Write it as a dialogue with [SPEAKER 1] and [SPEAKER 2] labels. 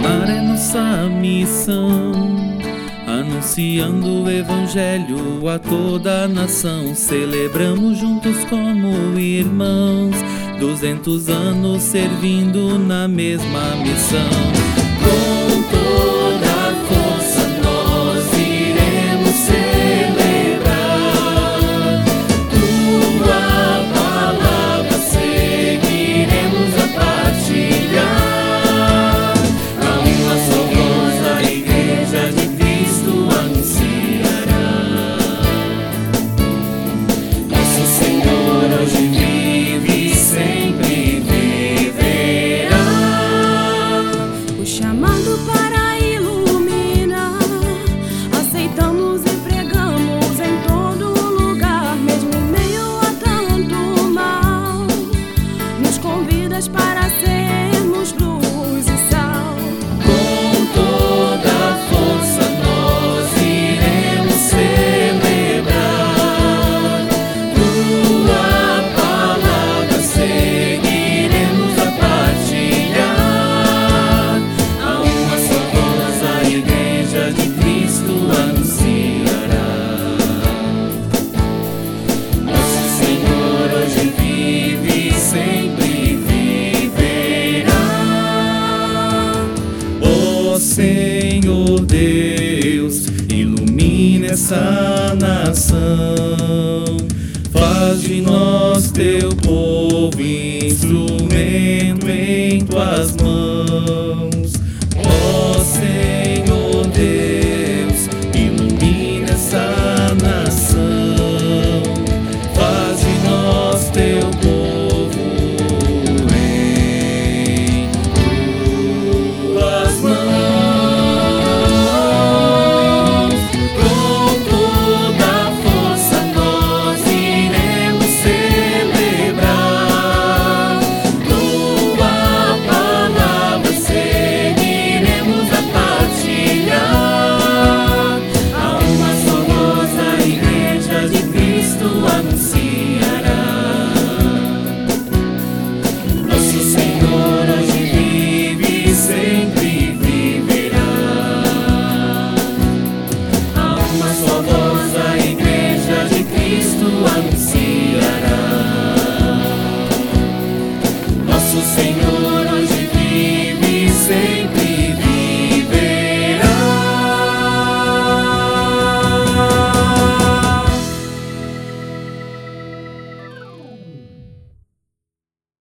[SPEAKER 1] Amar é nossa missão, anunciando o Evangelho a toda a nação. Celebramos juntos como irmãos, 200 anos servindo na mesma missão. Com toda a força nós iremos celebrar tua palavra, seguiremos a partilhar. A uma só voz a Igreja de Cristo anunciará. Nosso Senhor hoje vive e sempre viverá.
[SPEAKER 2] O chamado para iluminar, aceitamos e pregamos em todo lugar, mesmo em meio a tanto mal. Nos convidas para sermos luz e sal.
[SPEAKER 1] Com toda a força nós iremos celebrar tua palavra, seguiremos a partilhar. A uma só voz a Igreja de Cristo anunciará. Nosso Senhor hoje vive e sempre viverá. Ó Senhor Deus, ilumina essa nação, faz de nós teu povo instrumento em tuas mãos.